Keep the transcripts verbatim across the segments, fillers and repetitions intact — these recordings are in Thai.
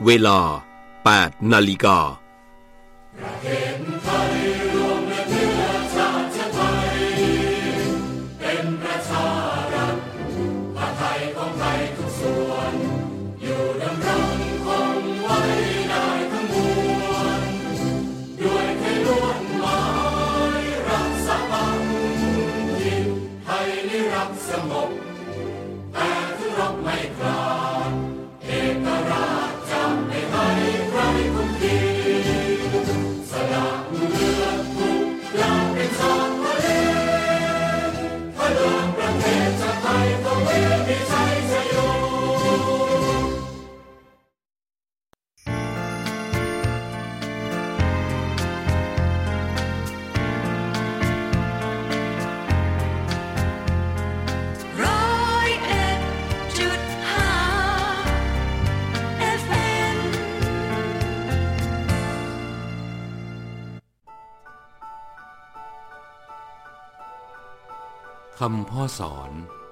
เวลา แปด นาฬิกาคำพ่อสอน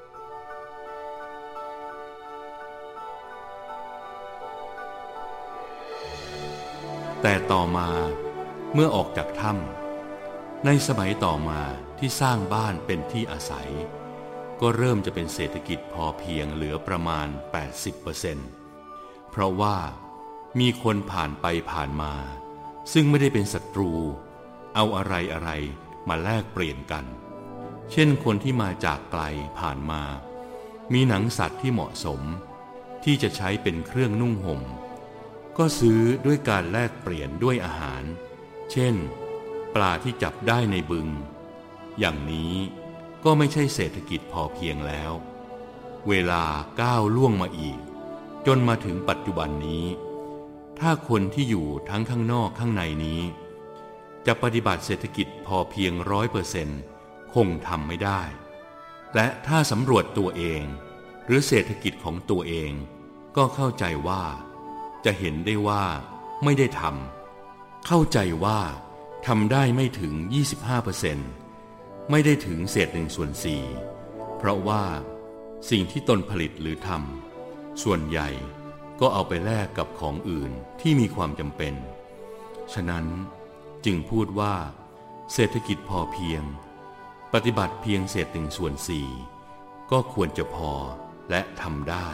แต่ต่อมาเมื่อออกจากถ้ำในสมัยต่อมาที่สร้างบ้านเป็นที่อาศัยก็เริ่มจะเป็นเศรษฐกิจพอเพียงเหลือประมาณ แปดสิบเปอร์เซ็นต์ เพราะว่ามีคนผ่านไปผ่านมาซึ่งไม่ได้เป็นศัตรูเอาอะไรอะไรมาแลกเปลี่ยนกันเช่นคนที่มาจากไกลผ่านมามีหนังสัตว์ที่เหมาะสมที่จะใช้เป็นเครื่องนุ่งห่มก็ซื้อด้วยการแลกเปลี่ยนด้วยอาหารเช่นปลาที่จับได้ในบึงอย่างนี้ก็ไม่ใช่เศรษฐกิจพอเพียงแล้วเวลาก้าวล่วงมาอีกจนมาถึงปัจจุบันนี้ถ้าคนที่อยู่ทั้งข้างนอกข้างในนี้จะปฏิบัติเศรษฐกิจพอเพียงร้อยเปอร์เซ็นต์คงทำไม่ได้และถ้าสำรวจตัวเองหรือเศรษฐกิจของตัวเองก็เข้าใจว่าจะเห็นได้ว่าไม่ได้ทำเข้าใจว่าทำได้ไม่ถึง ยี่สิบห้าเปอร์เซ็นต์ ไม่ได้ถึงเศษหนึ่งส่วนสี่เพราะว่าสิ่งที่ตนผลิตหรือทำส่วนใหญ่ก็เอาไปแลกกับของอื่นที่มีความจำเป็นฉะนั้นจึงพูดว่าเศรษฐกิจพอเพียงปฏิบัติเพียงเศษหนึ่งส่วนสี่ก็ควรจะพอและทำได้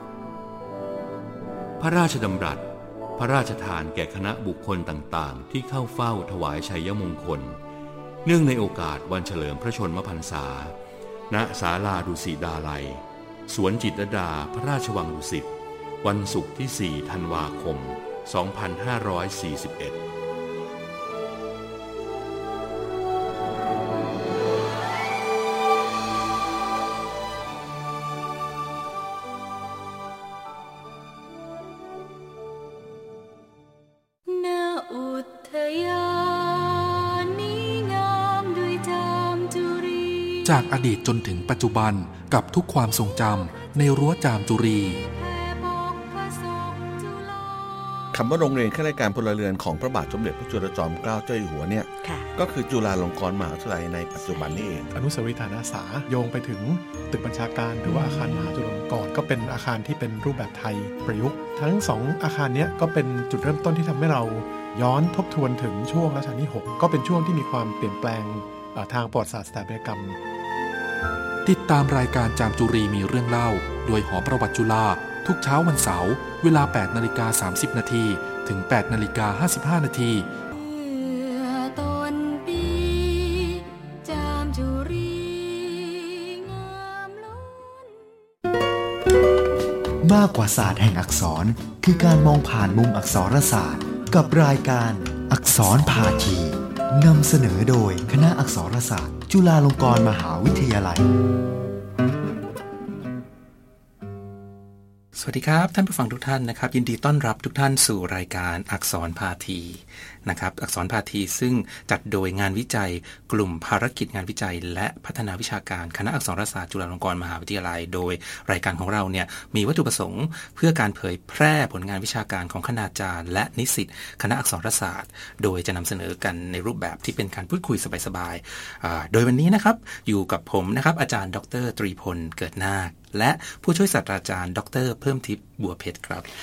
พระราชดำรัสพระราชทานแก่คณะบุคคลต่างๆที่เข้าเฝ้าถวายชัยมงคลเนื่องในโอกาสวันเฉลิมพระชนมพรรษาณศาลาดุสิตาลัยสวนจิตรลดาพระราชวังดุสิตวันศุกร์ที่สี่ธันวาคมสองพันห้าร้อยสี่สิบเอ็ดจากอดีตจนถึงปัจจุบันกับทุกความทรงจำในรั้วจามจุรีคำว่าโรงเรียนข้าราชการพลเรือนของพระบาทสมเด็จพระจุลจอมเกล้าเจ้าอยู่หัวเนี่ยก็คือจุฬาลงกรณ์มหาวิทยาลัยในปัจจุบันนี้เองอนุสาวรีย์ฐานอาสาโยงไปถึงตึกบัญชาการหรือว่าอาคารมหาจุฬาลงกรณ์ก็เป็นอาคารที่เป็นรูปแบบไทยประยุกต์ทั้งสองอาคารนี้ก็เป็นจุดเริ่มต้นที่ทำให้เราย้อนทบทวนถึงช่วงรัชกาลที่หกก็เป็นช่วงที่มีความเปลี่ยนแปลงทางประวัติศาสตร์สถาปัตยกรรมติดตามรายการจามจุรีมีเรื่องเล่าโดยหอประวัติจุฬาทุกเช้าวันเสาร์เวลา แปดนาฬิกาสามสิบนาทีถึง แปดนาฬิกาห้าสิบห้านาทีมากกว่าศาสตร์แห่งอักษรคือการมองผ่านมุมอักษรศาสตร์กับรายการอักษรพาทีนำเสนอโดยคณะอักษรศาสตร์จุฬาลงกรณ์มหาวิทยาลัยสวัสดีครับท่านผู้ฟังทุกท่านนะครับยินดีต้อนรับทุกท่านสู่รายการอักษรพาทีนะครับอักษรพาทีซึ่งจัดโดยงานวิจัยกลุ่มภารกิจงานวิจัยและพัฒนาวิชาการคณะอักษรศาสตร์จุฬาลงกรณ์มหาวิทยาลัยโดยรายการของเราเนี่ยมีวัตถุประสงค์เพื่อการเผยแพร่ผลงานวิชาการของคณาจารย์และนิสิตคณะอักษรศาสตร์โดยจะนำเสนอกันในรูปแบบที่เป็นการพูดคุยสบายๆโดยวันนี้นะครับอยู่กับผมนะครับอาจารย์ดร.ตรีพลเกิดนาคและผู้ช่วยศาสตราจารย์ดร.เพิ่มทิพย์บัวเพชรครับ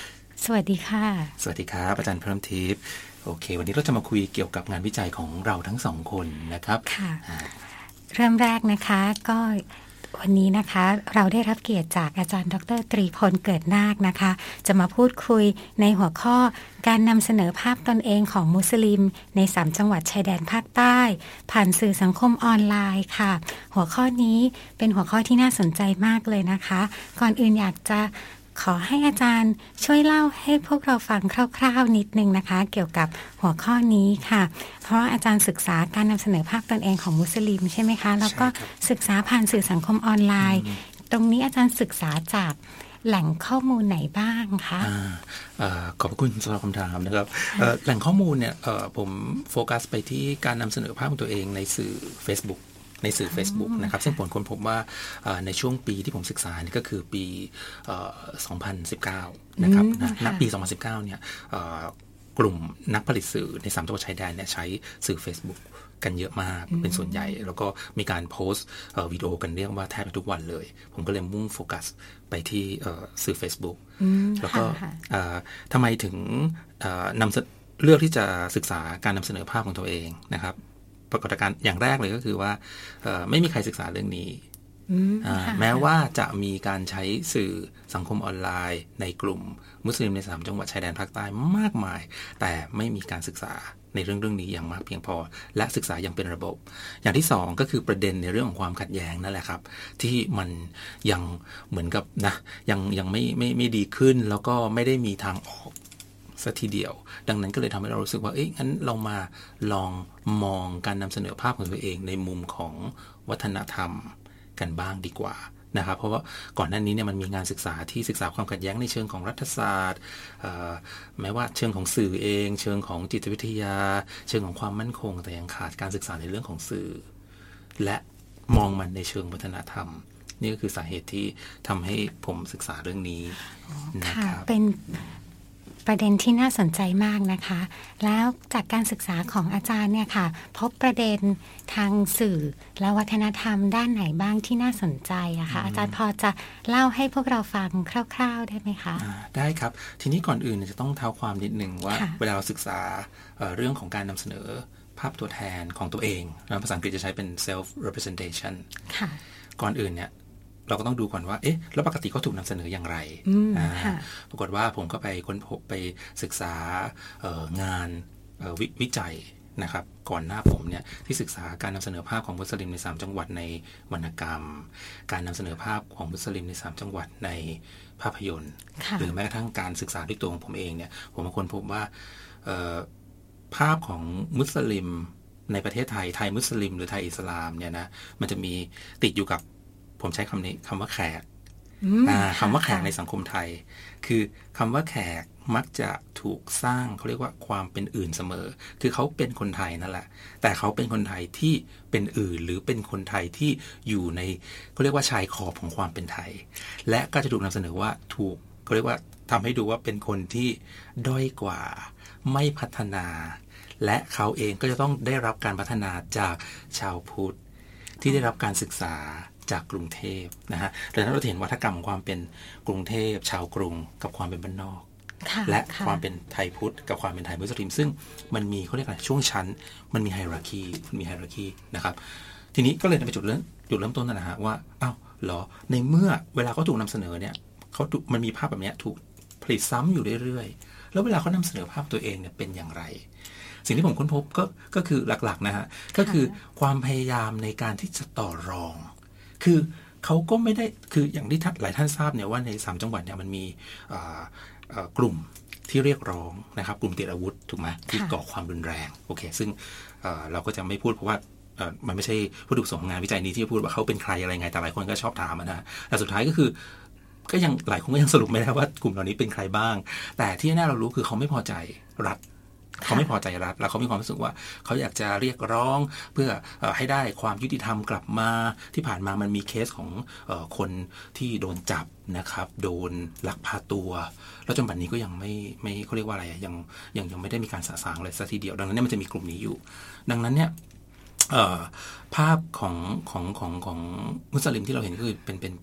สวัสดีค่ะสวัสดีครับอาจารย์เพิ่มทิพย์โอเควันนี้เราจะมาคุยเกี่ยวกับงานวิจัยของเราทั้งสองคนนะครับค่ะเริ่มแรกนะคะก็วันนี้นะคะเราได้รับเกียรติจากอาจารย์ดร.ตรีพลเกิดนาคนะคะจะมาพูดคุยในหัวข้อการนำเสนอภาพตนเองของมุสลิมในสามจังหวัดชายแดนภาคใต้ผ่านสื่อสังคมออนไลน์ค่ะหัวข้อนี้เป็นหัวข้อที่น่าสนใจมากเลยนะคะก่อนอื่นอยากจะขอให้อาจารย์ช่วยเล่าให้พวกเราฟังคร่าวๆนิดนึงนะคะเกี่ยวกับหัวข้อนี้ค่ะเพราะอาจารย์ศึกษาการนำเสนอภาพตนเองของมุสลิมใช่ไหมคะแล้วก็ศึกษาผ่านสื่อสังคมออนไลน์ตรงนี้อาจารย์ศึกษาจากแหล่งข้อมูลไหนบ้างคะขอบคุณสำหรับคำถามนะครับแหล่งข้อมูลเนี่ยผมโฟกัสไปที่การนำเสนอภาพของตัวเองในสื่อ Facebookในสื่อ Facebook นะครับซึ่งผลค้นพบว่าในช่วงปีที่ผมศึกษานี่ก็คือปีสองพันสิบเก้านะครับณปีสองพันสิบเก้าเนี่ยกลุ่มนักผลิตสื่อในสามจังหวัดชายแดนเนี่ยใช้สื่อ Facebook กันเยอะมากเป็นส่วนใหญ่แล้วก็มีการโพสต์วิดีโอกันเรียกว่าแทบทุกวันเลยผมก็เลยมุ่งโฟกัสไปที่สื่อ Facebook แล้วก็ทำไมถึงนำเลือกที่จะศึกษาการนำเสนอภาพของตัวเองนะครับปรากฏการณ์อย่างแรกเลยก็คือว่าไม่มีใครศึกษาเรื่องนี้แม้ว่าจะมีการใช้สื่อสังคมออนไลน์ในกลุ่มมุสลิมในสามจังหวัดชายแดนภาคใต้มากมายแต่ไม่มีการศึกษาในเรื่องเรื่องนี้อย่างมากเพียงพอและศึกษาอย่างเป็นระบบอย่างที่สองก็คือประเด็นในเรื่องของความขัดแย้งนั่นแหละครับที่มันยังเหมือนกับนะยังยังไม่ไม่ไม่ดีขึ้นแล้วก็ไม่ได้มีทางออกสักทีเดียวดังนั้นก็เลยทำให้เรารู้สึกว่าเอ๊ะงั้นเรามาลองมองการนำเสนอภาพของตัวเองในมุมของวัฒนธรรมกันบ้างดีกว่านะครับเพราะว่าก่อนหน้านี้เนี่ยมันมีงานศึกษาที่ศึกษาความขัดแย้งในเชิงของรัฐศาสตร์แม้ว่าเชิงของสื่อเองเชิงของจิตวิทยาเชิงของความมั่นคงแต่ยังขาดการศึกษาในเรื่องของสื่อและมองมันในเชิงวัฒนธรรมนี่ก็คือสาเหตุที่ทำให้ผมศึกษาเรื่องนี้นะครับเป็นประเด็นที่น่าสนใจมากนะคะแล้วจากการศึกษาของอาจารย์เนี่ยค่ะพบประเด็นทางสื่อและวัฒนธรรมด้านไหนบ้างที่น่าสนใจอะคะอาจารย์พอจะเล่าให้พวกเราฟังคร่าวๆได้ไหมคะได้ครับทีนี้ก่อนอื่นจะต้องเท้าความนิดนึงว่าเวลาเราศึกษาเรื่องของการนำเสนอภาพตัวแทนของตัวเองภาษาอังกฤษจะใช้เป็น self representation ก่อนอื่นเนี่ยเราก็ต้องดูก่อนว่าเอ๊ะแล้วปกติเขาถูกนำเสนออย่างไรปรากฏว่าผมก็ไปค้นพบไปศึกษางาน ว, วิจัยนะครับก่อนหน้าผมเนี่ยที่ศึกษาการนำเสนอภาพของมุสลิมในสามจังหวัดในวรรณกรรมการนำเสนอภาพของมุสลิมในสามจังหวัดในภาพยนตร์หรือแม้กระทั่งการศึกษาด้วยตัวของผมเองเนี่ยผมมาค้นพบว่าภาพของมุสลิมในประเทศไทยไทยมุสลิมหรือไทยอิสลามเนี่ยนะมันจะมีติดอยู่กับผมใช้คำนี้คำว่าแขกคำว่าแขกในสังคมไทยคือคำว่าแขกมักจะถูกสร้างเขาเรียกว่าความเป็นอื่นเสมอคือเขาเป็นคนไทยนั่นแหละแต่เขาเป็นคนไทยที่เป็นอื่นหรือเป็นคนไทยที่อยู่ในเขาเรียกว่าชายขอบของความเป็นไทยและก็จะถูกนำเสนอว่าถูกเขาเรียกว่าทำให้ดูว่าเป็นคนที่ด้อยกว่าไม่พัฒนาและเขาเองก็จะต้องได้รับการพัฒนาจากชาวพุทธที่ได้รับการศึกษาจากกรุงเทพนะฮะดังนั้นเราเห็นวัฒกรรมของความเป็นกรุงเทพชาวกรุงกับความเป็นบ้านนอกและความเป็นไทยพุทธกับความเป็นไทยมุสลิมซึ่งมันมีเขาเรียกอะไรช่วงชั้นมันมีไฮรักีมันมีไฮรักีนะครับทีนี้ก็เลยไปจุดเริ่มจุดเริ่มต้นนะฮะว่าอ้าวเหรอในเมื่อเวลาเขาถูกนำเสนอเนี่ยเขามันมีภาพแบบนี้ถูกผลิตซ้ำอยู่เรื่อยๆแล้วเวลาเขานำเสนอภาพตัวเองเนี่ยเป็นอย่างไรสิ่งที่ผมค้นพบก็ก็คือหลักๆนะฮะก็คือความพยายามในการที่จะต่อรองคือเขาก็ไม่ได้คืออย่างที่หลายท่านทราบเนี่ยว่าในสามจังหวัดเนี่ยมันมีกลุ่มที่เรียกร้องนะครับกลุ่มติดอาวุธถูกไหมที่ก่อความรุนแรงโอเคซึ่งเราก็จะไม่พูดเพราะว่ามันไม่ใช่วัตถุประสงค์ของงานวิจัยนี้ที่จะพูดว่าเขาเป็นใครอะไรไงแต่หลายคนก็ชอบถามนะแต่สุดท้ายก็คือก็ยังหลายคนก็ยังสรุปไม่ได้ว่ากลุ่มเหล่านี้เป็นใครบ้างแต่ที่แน่เรารู้คือเขาไม่พอใจรัฐเขาไม่พอใจรัฐแล้วเขามีความรู้สึกว่าเขาอยากจะเรียกร้องเพื่อให้ได้ความยุติธรรมกลับมาที่ผ่านมามันมีเคสของคนที่โดนจับนะครับโดนลักพาตัวแล้วจนบัดนี้ก็ยังไม่ไม่เขาเรียกว่าอะไรยังยังยังไม่ได้มีการสะสางเลยสักทีเดียวดังนั้นเนี่ยมันจะมีกลุ่มนี้อยู่ดังนั้นเนี่ยภาพของของของของมุสลิมที่เราเห็นก็คือเป็นเป็นเป็น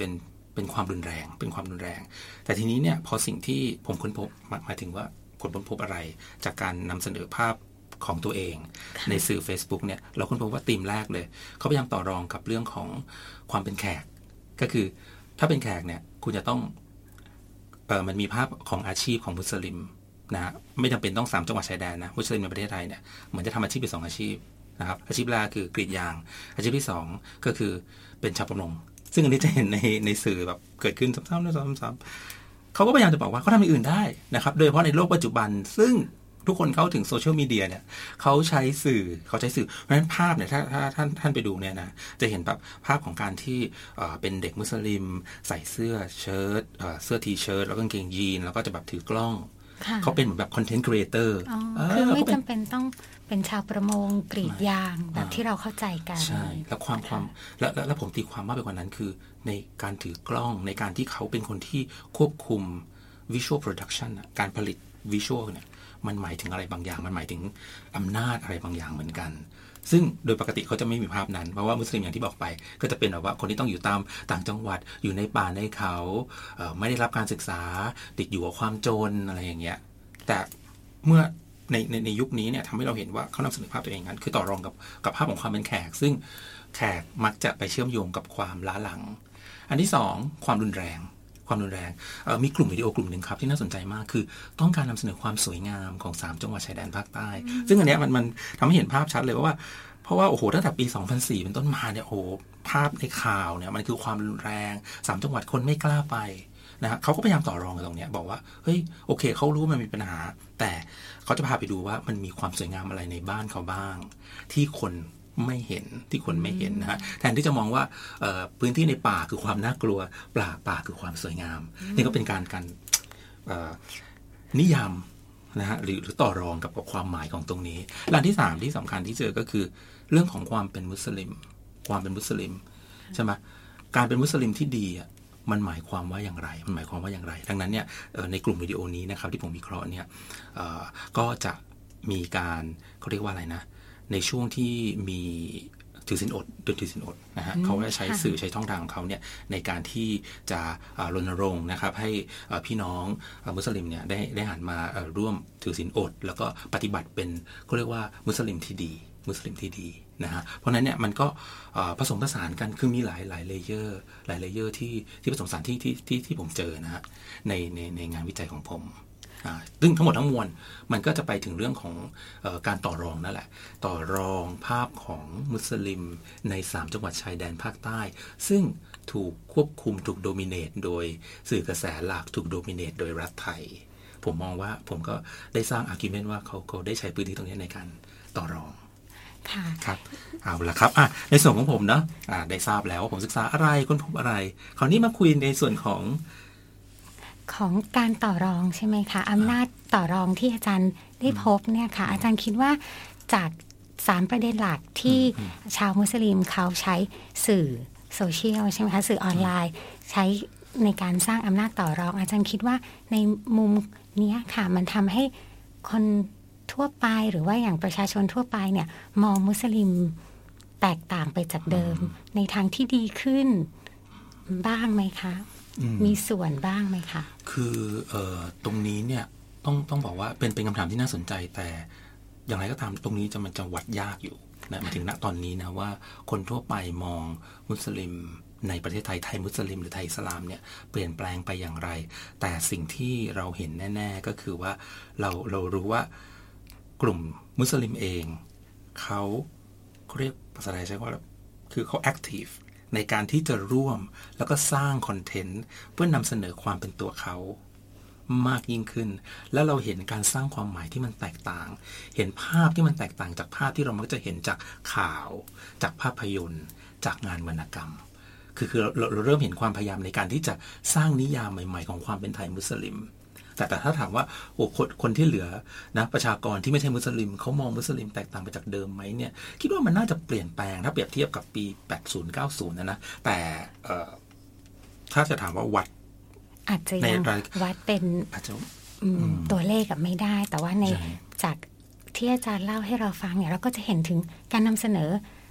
เป็นความรุนแรงเป็นความรุนแรงแต่ทีนี้เนี่ยพอสิ่งที่ผมค้นพบหมายถึงว่าผลค้นพบอะไรจากการนำเสนอภาพของตัวเองในสื่อ Facebook เนี่ยเราค้นพบว่าธีมแรกเลยเขาพยายามต่อรองกับเรื่องของความเป็นแขกก็คือถ้าเป็นแขกเนี่ยคุณจะต้องเออมันมีภาพของอาชีพของมุสลิมนะไม่จำเป็นต้องสามจังหวัดชายแดนนะมุสลิมในประเทศไทยเนี่ยเหมือนจะทำอาชีพเป็นสองอาชีพนะครับอาชีพแรกคือกรีดยางอาชีพที่สองก็คือเป็นชาวประมงซึ่งอันนี้จะเห็นในในสื่อแบบเกิดขึ้นซ้ำๆซ้ำๆเขาก็พยายามจะบอกว่าเขาทำอย่างอื่นได้นะครับโดยเฉพาะในโลกปัจจุบันซึ่งทุกคนเข้าถึงโซเชียลมีเดียเนี่ยเขาใช้สื่อเขาใช้สื่อเพราะฉะนั้นภาพเนี่ยถ้าถ้าท่านท่านไปดูเนี่ยนะจะเห็นแบบภาพของการที่เป็นเด็กมุสลิมใส่เสื้อเชิ้ตเสื้อทีเชิ้ตแล้วก็กางเกงยีนแล้วก็จะแบบถือกล้องเขาเป็นเหมือนแบบคอนเทนต์ครีเอเตอร์คือไม่จำเป็นต้องเป็นชาวประมงกรีดยางแบบที่เราเข้าใจกันใช่แล้วความความแล้วแล้วผมตีความมากไปกว่านั้นคือในการถือกล้องในการที่เขาเป็นคนที่ควบคุม visual production การผลิต visual เนี่ยมันหมายถึงอะไรบางอย่างมันหมายถึงอำนาจอะไรบางอย่างเหมือนกันซึ่งโดยปกติเขาจะไม่มีภาพนั้นเพราะว่ามุสลิมอย่างที่บอกไปก็จะเป็นแบบว่าคนที่ต้องอยู่ตามต่างจังหวัดอยู่ในป่าในเขาเอ่อไม่ได้รับการศึกษาติดอยู่กับความจนอะไรอย่างเงี้ยแต่เมื่อในในในยุคนี้เนี่ยทำให้เราเห็นว่าเขานำเสนอภาพตัวเองนั้นคือต่อรองกับกับภาพของความเป็นแขกซึ่งแขกมักจะไปเชื่อมโยงกับความล้าหลังอันที่สองความรุนแรงความรุนแรงมีกลุ่มวิดีโอกลุ่มหนึ่งครับที่น่าสนใจมากคือต้องการนำเสนอความสวยงามของสามจังหวัดชายแดนภาคใต้ซึ่งอันเนี้ยมันมันทำให้เห็นภาพชัดเลยว่าเพราะว่าโอ้โหตั้งแต่ปีสองพันสี่เป็นต้นมาเนี่ยโอ้โหภาพในข่าวเนี่ยมันคือความรุนแรงสามจังหวัดคนไม่กล้าไปนะฮะเขาก็พยายามต่อรองกันตรงเนี้ยบอกว่าเฮ้ยโอเคเขารู้มันมีปัญหาแต่เขาจะพาไปดูว่ามันมีความสวยงามอะไรในบ้านเขาบ้างที่คนไม่เห็นที่คนไม่เห็นนะฮะแทนที่จะมองว่าพื้นที่ในป่าคือความน่ากลัวป่าป่าคือความสวยงามนี่ก็เป็นการการนิยามนะฮะหรือหรือต่อรองกับความหมายของตรงนี้และที่สามที่สำคัญที่เจอก็คือเรื่องของความเป็นมุสลิมความเป็นมุสลิมใช่ไหมการเป็นมุสลิมที่ดีอ่ะมันหมายความว่าอย่างไรมันหมายความว่าอย่างไรดังนั้นเนี่ยในกลุ่มวิดีโอนี้นะครับที่ผมวิเคราะห์เนี่ยก็จะมีการเขาเรียกว่าอะไรนะในช่วงที่มีถือศีลอดโดยถือศีลอดนะฮะเขาได้ใช้สื่อใช้ช่องทางของเขาเนี่ยในการที่จะรณรงค์นะครับให้พี่น้องมุสลิมเนี่ยได้ได้หันมาร่วมถือศีลอดแล้วก็ปฏิบัติเป็นเขาเรียกว่ามุสลิมที่ดีมุสลิมที่ดีนะฮะเพราะนั้นเนี่ยมันก็ผสมผสานกันคือมีหลายหลายเลเยอร์หลายเลเยอร์ที่ที่ผสมผสานที่ที่ที่ที่ผมเจอนะฮะในในในงานวิจัยของผมซึ่งทั้งหมดทั้งมวลมันก็จะไปถึงเรื่องของเอ่อการต่อรองนั่นแหละต่อรองภาพของมุสลิมในสามจังหวัดชายแดนภาคใต้ซึ่งถูกควบคุมถูกโดมิเนตโดยสื่อกระแสหลักถูกโดมิเนตโดยรัฐไทยผมมองว่าผมก็ได้สร้างอาร์กิวเมนต์ว่าเขาเขาได้ใช้พื้นที่ตรงนี้ในการต่อรองค่ะครับเอาละครับอ่ะในส่วนของผมเนาะอ่าได้ทราบแล้วว่าผมศึกษาอะไรค้นพบอะไรคราวนี้มาคุยในส่วนของของการต่อรองใช่ไหมคะอำนาจต่อรองที่อาจารย์ได้พบเนี่ยค่ะอาจารย์คิดว่าจากสามประเด็นหลักที่ชาวมุสลิมเขาใช้สื่อโซเชียลใช่ไหมคะสื่อออนไลน์ใช้ในการสร้างอำนาจต่อรองอาจารย์คิดว่าในมุมนี้ค่ะมันทำให้คนทั่วไปหรือว่าอย่างประชาชนทั่วไปเนี่ยมองมุสลิมแตกต่างไปจากเดิมในทางที่ดีขึ้นบ้างไหมคะมีส่วนบ้างไหมคะคือเอ่อตรงนี้เนี่ยต้องต้องบอกว่าเป็นเป็นคำถามที่น่าสนใจแต่อย่างไรก็ตามตรงนี้จะมันจะวัดยากอยู่นะมาถึงณตอนนี้นะว่าคนทั่วไปมองมุสลิมในประเทศไทยไทยมุสลิมหรือไทยอิสลามเนี่ยเปลี่ยนแปลงไปอย่างไรแต่สิ่งที่เราเห็นแน่ๆก็คือว่าเราเรารู้ว่ากลุ่มมุสลิมเองเขาเขาเรียกภาษาไทยใช้ว่าคือเขา activeในการที่จะร่วมแล้วก็สร้างคอนเทนต์เพื่อนำเสนอความเป็นตัวเขามากยิ่งขึ้นแล้วเราเห็นการสร้างความหมายที่มันแตกต่างเห็นภาพที่มันแตกต่างจากภาพที่เรามักจะเห็นจากข่าวจากภาพยนตร์จากงานวรรณกรรมคือคือเราเราเริ่มเห็นความพยายามในการที่จะสร้างนิยามใหม่ๆของความเป็นไทยมุสลิมแต่แต่ถ้าถามว่าโอ้คนคนที่เหลือนะประชากรที่ไม่ใช่มุสลิมเขามองมุสลิมแตกต่างไปจากเดิมไหมเนี่ยคิดว่ามันน่าจะเปลี่ยนแปลงถ้าเปรียบเทียบกับปีแปดสิบ เก้าสิบนะนะแต่ถ้าจะถามว่าวัดอาจจะยังวัดเป็นตัวเลขกับไม่ได้แต่ว่าในจากที่อาจารย์เล่าให้เราฟังเนี่ยเราก็จะเห็นถึงการนำเสนอ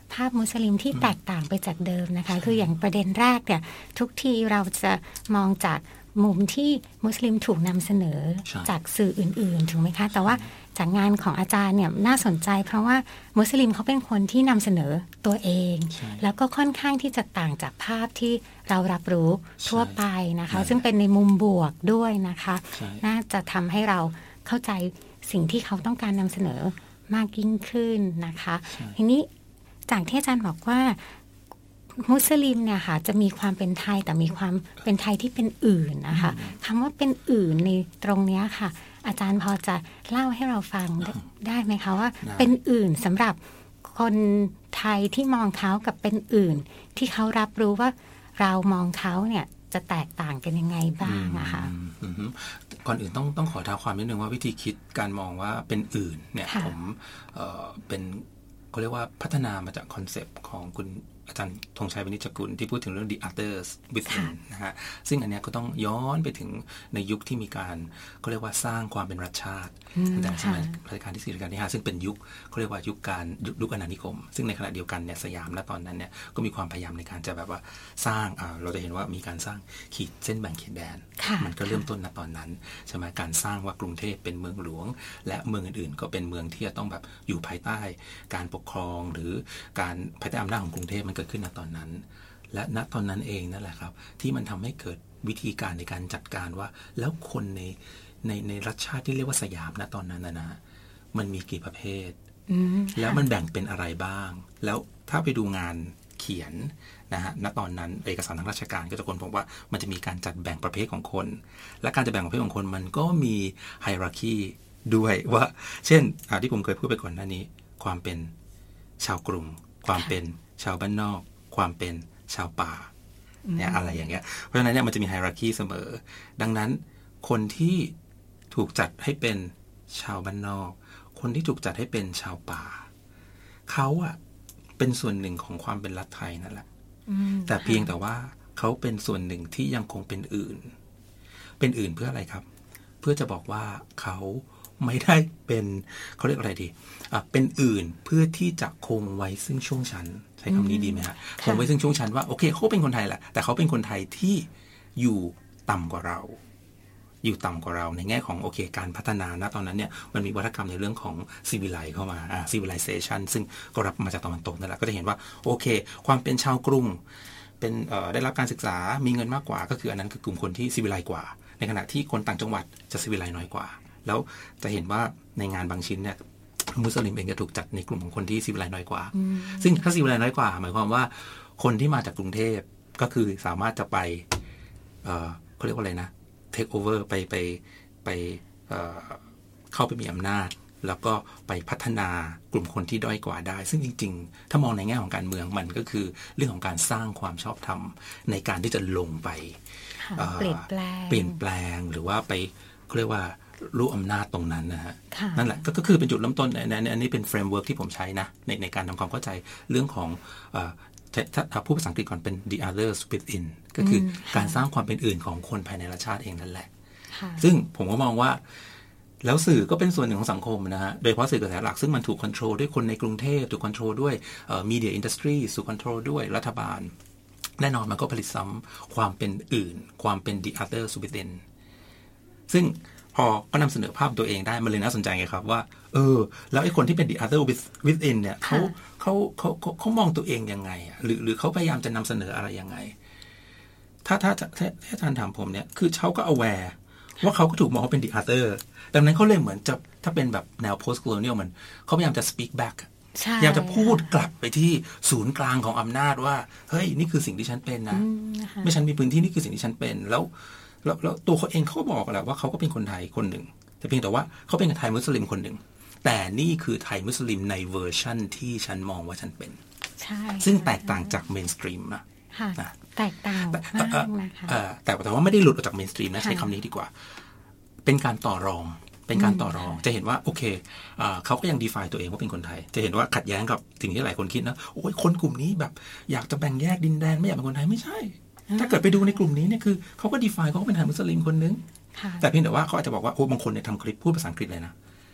ภาพมุสลิมที่แตกต่างไปจากเดิมนะคะคืออย่างประเด็นแรกเนี่ยทุกทีเราจะมองจากมุมที่มุสลิมถูกนำเสนอจากสื่ออื่นๆถูกไหมคะแต่ว่าจากงานของอาจารย์เนี่ยน่าสนใจเพราะว่ามุสลิมเขาเป็นคนที่นำเสนอตัวเองแล้วก็ค่อนข้างที่จะต่างจากภาพที่เรารับรู้ทั่วไปนะคะซึ่งเป็นในมุมบวกด้วยนะคะน่าจะทำให้เราเข้าใจสิ่งที่เขาต้องการนำเสนอมากยิ่งขึ้นนะคะทีนี้จากที่อาจารย์บอกว่ามุสลิมเนี่ยค่ะจะมีความเป็นไทยแต่มีความเป็นไทยที่เป็นอื่นนะคะคำว่าเป็นอื่นในตรงนี้ค่ะอาจารย์พอจะเล่าให้เราฟังได้ไหมคะว่าเป็นอื่นสำหรับคนไทยที่มองเขากับเป็นอื่นที่เขารับรู้ว่าเรามองเขาเนี่ยจะแตกต่างกันยังไงบ้างอะคะก่อนอื่นต้องต้องขอท้าความนิดนึงว่าวิธีคิดการมองว่าเป็นอื่นเนี่ยผมเอ่อเป็นเขาเรียกว่าพัฒนามาจากคอนเซปต์ของคุณอาจารย์ธงชัย วินิจฉัยกุลที่พูดถึงเรื่อง the others within นะฮะซึ่งอันนี้ก็ต้องย้อนไปถึงในยุคที่มีการเขาเรียกว่าสร้างความเป็นรัฐชาติตั้งแต่สมัยรัชกาลที่สี่รัชกาลที่ห้าซึ่งเป็นยุคเขาเรียกว่ายุคการยุคอาณานิคมซึ่งในขณะเดียวกันเนี่ยสยามณตอนนั้นเนี่ยก็มีความพยายามในการจะแบบว่าสร้างเราจะเห็นว่ามีการสร้างขีดเส้นแบ่งเขตแดนมันก็เริ่มต้นณตอนนั้นใช่ไหมการสร้างว่ากรุงเทพเป็นเมืองหลวงและเมืองอื่นๆก็เป็นเมืองที่จะต้องแบบอยู่ภายใต้การปกครองหรือการภายใต้อำนาจของกรุงเทพมันเกิดขึ้นณตอนนั้นและณตอนนั้นเองนั่นแหละครับที่มันทำให้เกิดวิธีการในการจัดการว่าแล้วคนในในในรัฐชาติที่เรียกว่าสยามณตอนนั้นนะนะมันมีกี่ประเภทแล้วมันแบ่งเป็นอะไรบ้างแล้วถ้าไปดูงานเขียนนะฮะณตอนนั้นเอกสารทางราชการก็จะค้นพบว่ามันจะมีการจัดแบ่งประเภทของคนและการจะแบ่งประเภทของคนมันก็มีไฮรักีด้วยว่าเช่นที่ผมเคยพูดไปก่อนหน้านี้ความเป็นชาวกรุงความเป็นชาวบ้านนอกความเป็นชาวป่าเนี่ยอะไรอย่างเงี้ยเพราะฉะนั้นเนี่ยมันจะมีไฮรักีเสมอดังนั้นคนที่ถูกจัดให้เป็นชาวบ้านนอกคนที่ถูกจัดให้เป็นชาวป่าเขาอะเป็นส่วนหนึ่งของความเป็นรัฐไทยนั่นแหละแต่เพียงแต่ว่าเขาเป็นส่วนหนึ่งที่ยังคงเป็นอื่นเป็นอื่นเพื่ออะไรครับเพื่อจะบอกว่าเขาไม่ได้เป็นเขาเรียกอะไรดีอ่ะเป็นอื่นเพื่อที่จะคงไว้ซึ่งช่วงชั้นใช้คำนี้ดีไหมฮะคงไว้ซึ่งช่วงชั้นว่าโอเคเขาเป็นคนไทยแหละแต่เขาเป็นคนไทยที่อยู่ต่ำกว่าเราอยู่ต่ำกว่าเราในแง่ของโอเคการพัฒนาณตอนนั้นเนี่ยมันมีวัฒกรรมในเรื่องของซีวิไลซ์เข้ามาอ่าซีวิไลเซชันซึ่งก็รับมาจากตะวันตกนั่นแหละก็จะเห็นว่าโอเคความเป็นชาวกรุงเป็นเอ่อได้รับการศึกษามีเงินมากกว่าก็คืออันนั้นคือกลุ่มคนที่ซีวิไลซ์กว่าในขณะที่คนต่างจังหวัดจะซีวิไลซ์น้อยกว่าแล้วจะเห็นว่าในงานบางชิ้นเนี่ยมุสลิมเองจะถูกจัดในกลุ่มของคนที่ซีวิไลซ์น้อยกว่าซึ่งถ้าซีวิไลซ์น้อยกว่าหมายความว่าคนที่มาจากกรุงเทพก็คือสามารถจะไปเอ่อเขาเรียกว่าอะไรนะtake over ไปไปไปเอ่อเข้าไปมีอำนาจแล้วก็ไปพัฒนากลุ่มคนที่ด้อยกว่าได้ซึ่งจริงๆถ้ามองในแง่ของการเมืองมันก็คือเรื่องของการสร้างความชอบธรรมในการที่จะลงไปเปลี่ยนแปลงเปลี่ยนแปลงหรือว่าไปเขาเรียกว่ารู้อำนาจตรงนั้นนะฮะนั่นแหละก็คือเป็นจุดเริ่มต้นอันนี้เป็นเฟรมเวิร์กที่ผมใช้นะในในการทำความเข้าใจเรื่องของถ้าพูดภาษาอังกฤษก่อนเป็น the others within ก็คือการสร้างความเป็นอื่นของคนภายในรัฐชาติเองนั่นแหละซึ่งผมก็มองว่าแล้วสื่อก็เป็นส่วนหนึ่งของสังคมนะฮะโดยเฉพาะสื่อกระแสหลักซึ่งมันถูกควบคุมด้วยคนในกรุงเทพถูกควบคุมด้วยมีเดียอินดัสทรีถูกควบคุมด้วยรัฐบาลแน่นอนมันก็ผลิตซ้ำความเป็นอื่นความเป็น the others within ซึ่งพอก็นำเสนอภาพตัวเองได้มันเลยน่าสนใจไงครับว่าเออแล้วไอ้คนที่เป็น the other within เนี่ยเขาเขาเขาเขามองตัวเองยังไงอ่ะหรือหรือเขาพยายามจะนำเสนออะไรยังไงถ้าถ้าถ้าถ้าอาจารย์ถามผมเนี่ยคือเขาก็ aware ว่าเขาก็ถูกมองว่าเป็น the other ดังนั้นเขาเลยเหมือนจะถ้าเป็นแบบแนว post colonial มันเขาพยายามจะ speak back พยายามจะพูดกลับไปที่ศูนย์กลางของอำนาจว่าเฮ้ยนี่คือสิ่งที่ฉันเป็นนะไม่ฉันมีพื้นที่นี่คือสิ่งที่ฉันเป็นแล้วแล้วแล้วตัวเขาเองเขาก็บอกแหละว่าเขาก็เป็นคนไทยคนหนึ่งแต่เพียงแต่ว่าเขาเป็นไทยมุสลิมคนหนึ่งแต่นี่คือไทยมุสลิมในเวอร์ชั่นที่ฉันมองว่าฉันเป็นซึ่งแตกต่างจากเมนสตรีมนะแตกต่างมากนะคะแต่แต่ว่าไม่ได้หลุดออกจากเมนสตรีมนะใช้คำนี้ดีกว่าเป็นการต่อรองเป็นการต่อรองจะเห็นว่าโอเคเขาก็ยัง define ตัวเองว่าเป็นคนไทยจะเห็นว่าขัดแย้งกับสิ่งที่หลายคนคิดนะโอ้ยคนกลุ่มนี้แบบอยากจะแบ่งแยกดินแดนไม่อยากเป็นคนไทยไม่ใช่ถ้าเกิดไปดูในกลุ่มนี้เนี่ยคือเขาก็ define เขาก็เป็นไทยมุสลิมคนนึงแต่เพียงแต่ว่าเขาอาจจะบอกว่าโอ้บางคนเนี่ยทำคลิปพูดภาษาอังกฤษเลยนะ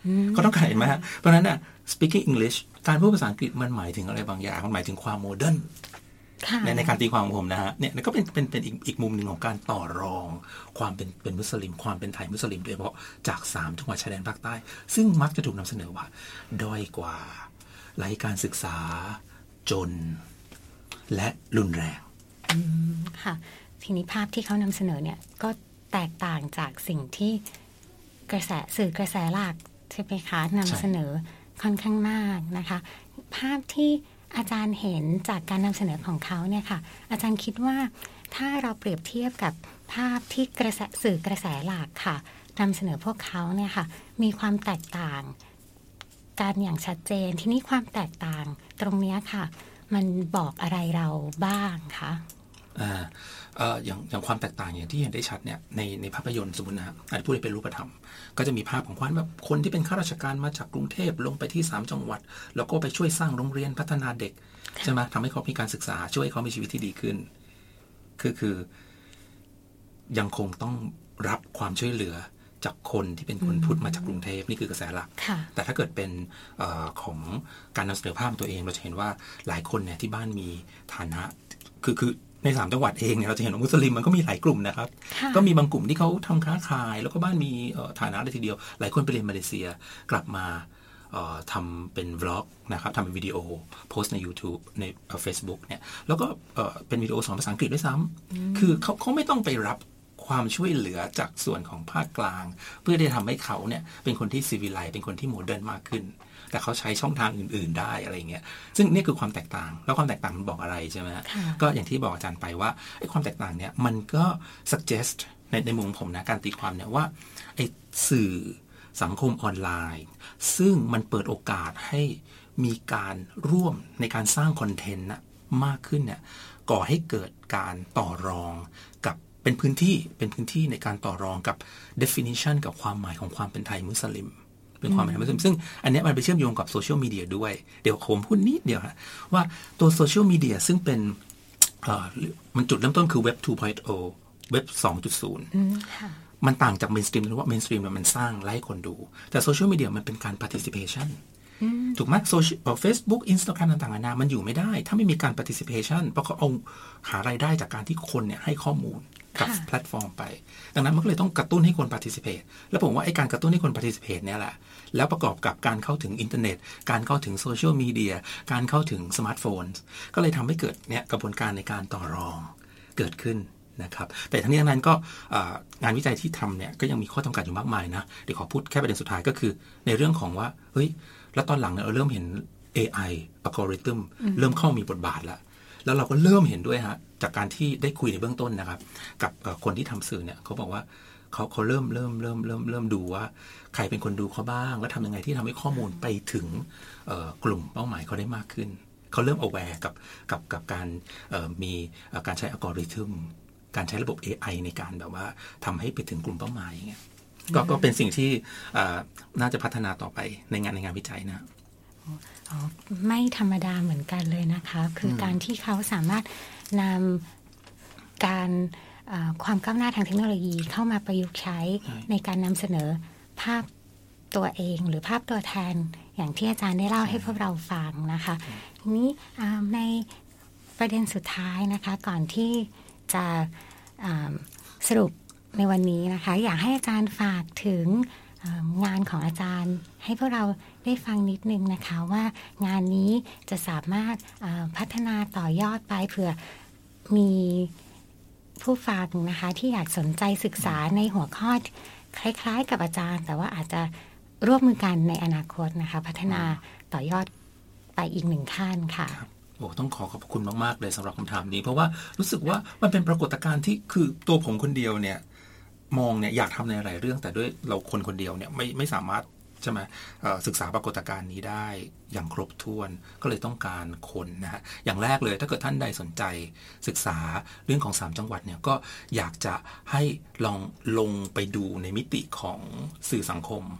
เขาต้องการเห็นไหมฮะเพราะฉะนั้นน่ะ speaking English การพูดภาษาอังกฤษมันหมายถึงอะไรบางอย่างมันหมายถึงความโมเดิร์นในในการตีความของผมนะฮะเนี่ยก็เป็นเป็นเป็นอีกอีกมุมหนึ่งของการต่อรองความเป็นเป็นมุสลิมความเป็นไทยมุสลิมโดยเฉพาะจากสามจังหวัดชายแดนภาคใต้ซึ่งมักจะถูกนำเสนอว่าด้อยกว่าไร้การศึกษาจนและรุนแรงค่ะทีนี้ภาพที่เขานำเสนอเนี่ยก็แตกต่างจากสิ่งที่กระแสสื่อกระแสหลักใช่ไหมคะนำเสนอค่อนข้างมากนะคะภาพที่อาจารย์เห็นจากการนำเสนอของเขาเนี่ยค่ะอาจารย์คิดว่าถ้าเราเปรียบเทียบกับภาพที่กระแสสื่อกระแสหลักค่ะนำเสนอพวกเขาเนี่ยค่ะมีความแตกต่างการอย่างชัดเจนทีนี้ความแตกต่างตรงนี้ค่ะมันบอกอะไรเราบ้างคะอ่าเอ่ออย่างอย่างความแตกต่างอย่างที่เห็นได้ชัดเนี่ยในในภาพยนตร์สมมุตินะครับอาจจะพูดเป็นรูปธรรมก็จะมีภาพของความแบบคนที่เป็นข้าราชการมาจากกรุงเทพลงไปที่สามจังหวัดแล้วก็ไปช่วยสร้างโรงเรียนพัฒนาเด็กใช่ไหมทำให้เขามีการศึกษาช่วยให้เขามีชีวิตที่ดีขึ้นคือคือยังคงต้องรับความช่วยเหลือจากคนที่เป็นคนพุทธมาจากกรุงเทพนี่คือกระแสหลักแต่ถ้าเกิดเป็นเอ่อของการนำเสนอภาพตัวเองเราจะเห็นว่าหลายคนเนี่ยที่บ้านมีฐานะคือคือในสามจังหวัดเองเนี่ยเราจะเห็นว่ามุสลิมมันก็มีหลายกลุ่มนะครับก็มีบางกลุ่มที่เขาทำค้าขายแล้วก็บ้านมีฐานะเลยทีเดียวหลายคนไปเรียนมาเลเซียกลับมาทำเป็นวล็อกนะครับทำเป็นวิดีโอโพสต์ใน YouTube ใน Facebook เนี่ยแล้วก็เป็นวิดีโอสอนภาษาอังกฤษด้วยซ้ำคือเขาเขาไม่ต้องไปรับความช่วยเหลือจากส่วนของภาคกลางเพื่อที่จะทำให้เขาเนี่ยเป็นคนที่ซีวิไลซ์เป็นคนที่โมเดิร์นมากขึ้นแต่เขาใช้ช่องทางอื่นๆได้อะไรเงี้ยซึ่งนี่คือความแตกต่างแล้วความแตกต่างมันบอกอะไรใช่ไหมก็อย่างที่บอกอาจารย์ไปว่าไอ้ความแตกต่างเนี่ยมันก็ suggest ในในมุมผมนะการตีความเนี่ยว่าไอ้สื่อสังคมออนไลน์ซึ่งมันเปิดโอกาสให้มีการร่วมในการสร้างคอนเทนต์นะมากขึ้นเนี่ยก่อให้เกิดการต่อรองกับเป็นพื้นที่เป็นพื้นที่ในการต่อรองกับ definition กับความหมายของความเป็นไทยมุสลิมเป็นความหมายมุสลิมซึ่งอันนี้มันไปเชื่อมโยงกับโซเชียลมีเดียด้วยเดี๋ยวผมพูดนิดเดียวฮะว่าตัวโซเชียลมีเดียซึ่งเป็นมันจุดเริ่มต้นคือเว็บ ทู พอยต์ โอ เว็บ สองจุดศูนย์ มันต่างจากเมนสตรีมเพราะว่าเมนสตรีมมันสร้างไล่คนดูแต่โซเชียลมีเดียมันเป็นการ participation ถูกไหมโซเชียล Facebook Instagram ต่างๆนานามันอยู่ไม่ได้ถ้าไม่มีการ participation เพราะเขาเอาหารายได้จากการที่คนเนี่ยให้ข้อมูลกับแพลตฟอร์มไปดังนั้นมันก็เลยต้องกระตุ้นให้คน participate แล้วผมว่าไอ้การกระตุ้นให้คน participate เนี่ยแหละแล้วประกอบกับการเข้าถึงอินเทอร์เน็ตการเข้าถึงโซเชียลมีเดียการเข้าถึงสมาร์ทโฟนก็เลยทำให้เกิดเนี่ยกระบวนการในการต่อรองเกิดขึ้นนะครับแต่ทั้งนี้ทั้งนั้นก็งานวิจัยที่ทำเนี่ยก็ยังมีข้อจำกัดอยู่มากมายนะเดี๋ยวขอพูดแค่ประเด็นสุดท้ายก็คือในเรื่องของว่าเฮ้ยแล้วตอนหลังเนี่ยเราเริ่มเห็น เอ ไอ อัลกอริทึมเริ่มเข้ามีบทบาทแล้วแล้วเราก็เริ่มเห็นด้วยฮะจากการที่ได้คุยในเบื้องต้นนะครับกับคนที่ทำสื่อเนี่ยเขาบอกว่าเขาเขาเริ่มเริ่มเริ่มเริ่มเริ่มดูว่าใครเป็นคนดูเขาบ้างแล้วทำยังไงที่ทำให้ข้อมูลไปถึงกลุ่มเป้าหมายเขาได้มากขึ้นเขาเริ่ม aware กับกับกับการมีการใช้อัลกอริทึมการใช้ระบบ เอ ไอ ในการแบบว่าทำให้ไปถึงกลุ่มเป้าหมายอย่างเงี้ยก็ก็เป็นสิ่งที่น่าจะพัฒนาต่อไปในงานในงานวิจัยนะไม่ธรรมดาเหมือนกันเลยนะคะคือการที่เขาสามารถนำการความก้าวหน้าทางเทคโนโลยีเข้ามาประยุกต์ใช้ในการนำเสนอภาพตัวเองหรือภาพตัวแทนอย่างที่อาจารย์ได้เล่าให้พวกเราฟังนะคะทีนี้ในประเด็นสุดท้ายนะคะก่อนที่จะสรุปในวันนี้นะคะอยากให้อาจารย์ฝากถึงงานของอาจารย์ให้พวกเราได้ฟังนิดนึงนะคะว่างานนี้จะสามารถพัฒนาต่อยอดไปเผื่อมีผู้ฟังนะคะที่อยากสนใจศึกษาในหัวข้อคล้ายๆกับอาจารย์แต่ว่าอาจจะร่วมมือกันในอนาคตนะคะพัฒนาต่อยอดไปอีกหนึ่งขั้นค่ะโอ้ต้องขอขอบคุณมากๆเลยสำหรับคำถามนี้เพราะว่ารู้สึกว่ามันเป็นปรากฏการณ์ที่คือตัวผมคนเดียวเนี่ยมองเนี่ยอยากทำในหลายเรื่องแต่ด้วยเราคนคนเดียวเนี่ยไม่ไม่สามารถใช่ไหมศึกษาปรากฏการณ์นี้ได้อย่างครบถ้วนก็เลยต้องการคนนะฮะอย่างแรกเลยถ้าเกิดท่านใดสนใจศึกษาเรื่องของสามจังหวัดเนี่ยก็อยากจะให้ลองลงไปดูในมิติของสื่อสังคม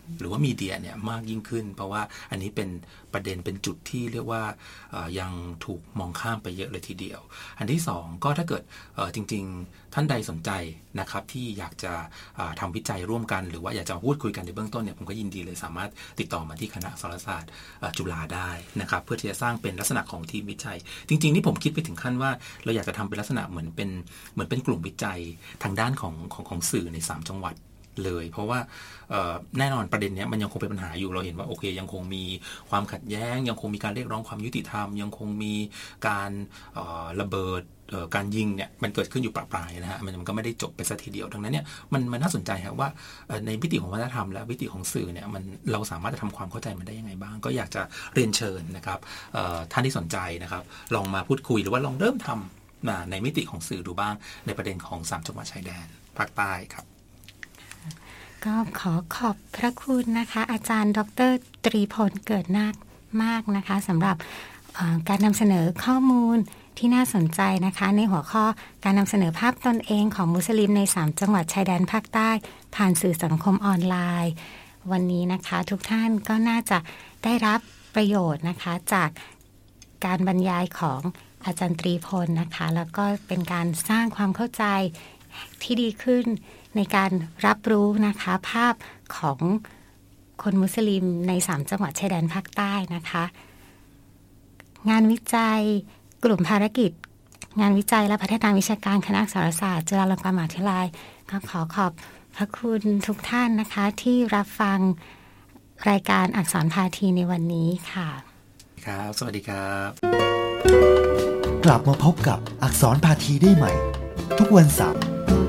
หรือว่ามีเดียเนี่ยมากยิ่งขึ้นเพราะว่าอันนี้เป็นประเด็นเป็นจุดที่เรียกว่ายังถูกมองข้ามไปเยอะเลยทีเดียวอันที่สองก็ถ้าเกิดจริงๆท่านใดสนใจนะครับที่อยากจะทำวิจัยร่วมกันหรือว่าอยากจะพูดคุยกันในเบื้องต้นเนี่ยผมก็ยินดีเลยสามารถติดต่อมาที่คณะอักษรศาสตร์จุฬาได้นะครับเพื่อที่จะสร้างเป็นลักษณะของทีมวิจัยจริงๆนี่ผมคิดไปถึงขั้นว่าเราอยากจะทำเป็นลักษณะเหมือนเป็นเหมือนเป็นกลุ่มวิจัยทางด้านของของของสื่อในสามจังหวัดเลยเพราะว่าแน่นอนประเด็นนี้มันยังคงเป็นปัญหาอยู่เราเห็นว่าโอเคยังคงมีความขัดแย้งยังคงมีการเรียกร้องความยุติธรรมยังคงมีการระเบิดการยิงเนี่ยมันเกิดขึ้นอยู่ปราบๆนะฮะมันก็ไม่ได้จบไปสักทีเดียวดังนั้นเนี่ยมันมันน่าสนใจครับว่าในมิติของวัฒนธรรมและมิติของสื่อเนี่ยมันเราสามารถจะทำความเข้าใจมันได้ยังไงบ้างก็อยากจะเรียนเชิญนะครับท่านที่สนใจนะครับลองมาพูดคุยหรือว่าลองเริ่มทำในมิติของสื่อดูบ้างในประเด็นของสามจังหวัดชายแดนภาคใต้ครับก็ขอขอบพระคุณนะคะอาจารย์ดร.ตรีพลเกิดนาคมากนะคะสำหรับการนำเสนอข้อมูลที่น่าสนใจนะคะในหัวข้อการนำเสนอภาพตนเองของมุสลิมในสามจังหวัดชายแดนภาคใต้ผ่านสื่อสังคมออนไลน์วันนี้นะคะทุกท่านก็น่าจะได้รับประโยชน์นะคะจากการบรรยายของอาจารย์ตรีพลนะคะแล้วก็เป็นการสร้างความเข้าใจที่ดีขึ้นในการรับรู้นะคะภาพของคนมุสลิมในสามจังหวัดชายแดนภาคใต้นะคะงานวิจัยกลุ่มภารกิจงานวิจัยและพัฒนาวิชาการคณะอักษรศาสตร์จุฬาลงกรณ์มหาวิทยาลัยก็ขอขอบพระคุณทุกท่านนะคะที่รับฟังรายการอักษรภาทีในวันนี้ค่ะครับสวัสดีครับกลับมาพบกับอักษรภาทีได้ใหม่ทุกวันเสาร์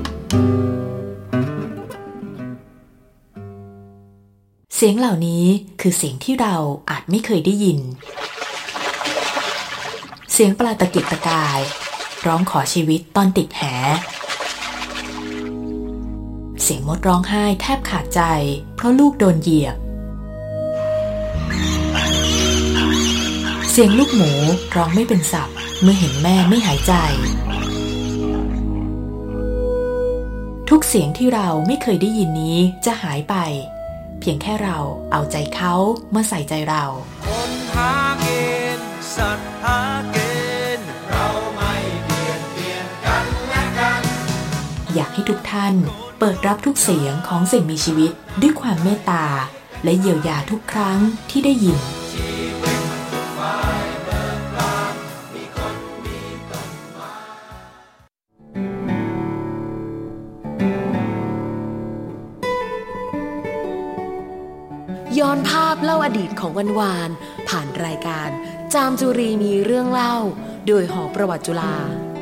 เสียงเหล่านี้คือเสียงที่เราอาจไม่เคยได้ยินเสียงปลาตะกิกตะกายร้องขอชีวิตตอนติดแหเสียงมดร้องไห้แทบขาดใจเพราะลูกโดนเหยียบเสียงลูกหมูร้องไม่เป็นสับเมื่อเห็นแม่ไม่หายใจทุกเสียงที่เราไม่เคยได้ยินนี้จะหายไปเพียงแค่เราเอาใจเขามาใส่ใจเราคนหาเกณฑ์สัตว์หาเกณฑ์เราไม่เบียดเบียนกันและกันอยากให้ทุกท่านเปิดรับทุกเสียงของสิ่งมีชีวิตด้วยความเมตตาและเยียวยาทุกครั้งที่ได้ยินย้อนภาพเล่าอดีตของวันวานผ่านรายการจามจุรีมีเรื่องเล่าโดยหอประวัติจุฬา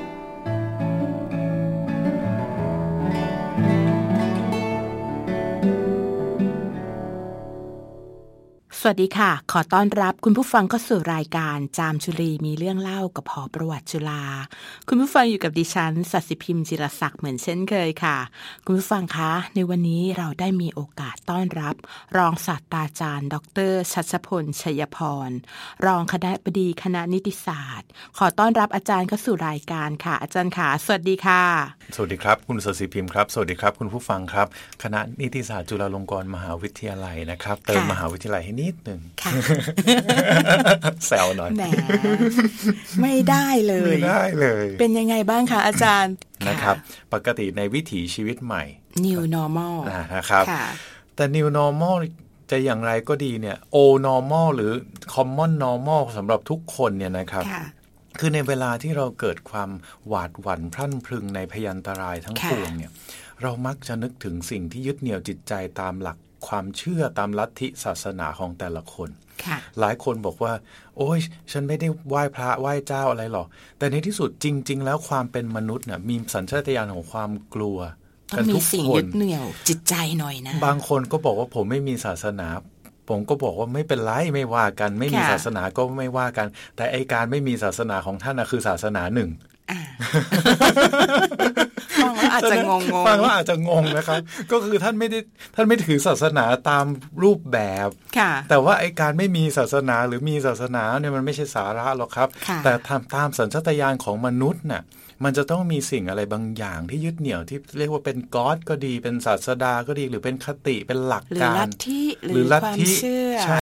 สวัสดีค่ะขอต้อนรับคุณผู้ฟังเข้าสู่รายการจามจุรีมีเรื่องเล่ากับหอประวัติจุฬาคุณผู้ฟังอยู่กับดิฉันสัสิพิมพ์จิรศักดิ์เหมือนเช่นเคยค่ะคุณผู้ฟังคะในวันนี้เราได้มีโอกาสต้อนรับรองศาสตราจารย์ดร.ชัชพลชัยพรรองคณบดีคณะนิติศาสตร์ขอต้อนรับอาจารย์เข้าสู่รายการค่ะอาจารย์ค่ะสวัสดีค่ะสวัสดีครับคุณสัสิพิมพ์ครับสวัสดีครับคุณผู้ฟังครับคณะนิติศาสตร์จุฬาลงกรณ์มหาวิทยาลัยนะครับเติมมหาวิทยาลัยให้นิดนึงแซวหน่อยแหมไม่ได้เลยไม่ได้เลยเป็นยังไงบ้างคะอาจารย์นะครับปกติในวิถีชีวิตใหม่ New Normal นะครับแต่ New Normal จะอย่างไรก็ดีเนี่ย Old Normal หรือ Common Normal สำหรับทุกคนเนี่ยนะครับคือในเวลาที่เราเกิดความหวาดหวั่นพรั่นพรึงในพยันตรายทั้งปวงเนี่ยเรามักจะนึกถึงสิ่งที่ยึดเหนี่ยวจิตใจตามหลักความเชื่อตามลัทธิศาสนาของแต่ละคนหลายคนบอกว่าโอ๊ยฉันไม่ได้ไหว้พระไหว้เจ้าอะไรหรอกแต่ในที่สุดจริงๆแล้วความเป็นมนุษย์เนี่ยมีสัญชาตญาณของความกลัวต้องมีสิ่งยึดเหนี่ยวจิตใจหน่อยนะบางคนก็บอกว่าผมไม่มีศาสนาผมก็บอกว่าไม่เป็นไรไม่ว่ากันไม่มีศาสนาก็ไม่ว่ากันแต่ไอ้การไม่มีศาสนาของท่านนะคือศาสนาหนึ่งฟังแล้วอาจจะงงฟังแล้วอาจจะงงนะครับก็คือท่านไม่ได้ท่านไม่ถือศาสนาตามรูปแบบแต่ว่าไอ้การไม่มีศาสนาหรือมีศาสนาเนี่ยมันไม่ใช่สาระหรอกครับแต่ตามตามสัญชาตญาณของมนุษย์น่ะมันจะต้องมีสิ่งอะไรบางอย่างที่ยึดเหนี่ยวที่เรียกว่าเป็นก๊อดก็ดีเป็นศาสดาก็ดีหรือเป็นคติเป็นหลักการหรือลัทธิหรือความเชื่อ